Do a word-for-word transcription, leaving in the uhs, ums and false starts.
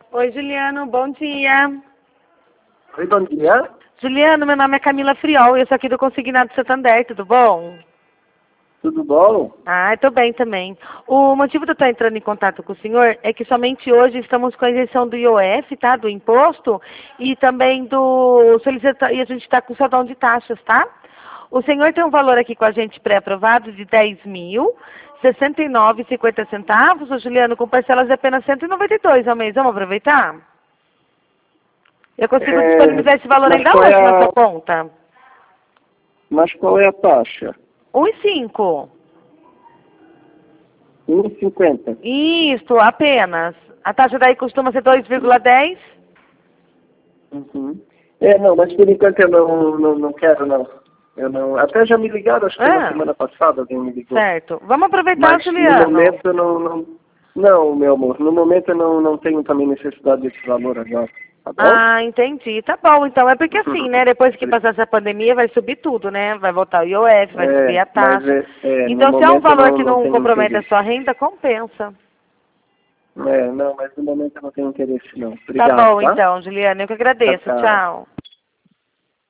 Oi, Juliano, bom dia. Oi, bom dia. Juliano, meu nome é Camila Friol, eu sou aqui do Consignado Santander, tudo bom? Tudo bom? Ah, estou bem também. O motivo de eu estar entrando em contato com o senhor é que somente hoje estamos com a isenção do I O F, tá? Do imposto, e também do solicita... e a gente está com saldão de taxas, tá? O senhor tem um valor aqui com a gente pré-aprovado de dez mil, sessenta e nove reais e cinquenta centavos, ô Juliano, com parcelas de apenas cento e noventa e dois reais ao mês. Vamos aproveitar? Eu consigo É, disponibilizar esse valor mas ainda qual hoje é na a, sua conta. mas qual é a taxa? um e cinco. um e cinquenta. Isto, apenas. A taxa daí costuma ser dois vírgula dez. Uhum. É, não, mas por enquanto eu não, não, não quero, não. Eu não. Até já me ligaram, acho que foi na Ah, semana passada alguém me ligou. certo. Vamos aproveitar, Mas no Juliano. momento eu não, não. Não, meu amor, no momento eu não, não tenho também necessidade desse valor agora. Tá bom? Ah, entendi. Tá bom, então. É porque assim, né? Depois que passar essa pandemia, vai subir tudo, né? Vai voltar o I O F, vai subir É, a mas taxa. é, é, no Então, se é um momento eu valor não, que não não tenho compromete a interesse. sua renda, compensa. É, não, mas no momento eu não tenho interesse não. Tá Obrigado, bom, tá? então, Juliana. Eu que Tchau, agradeço. tchau. Tchau.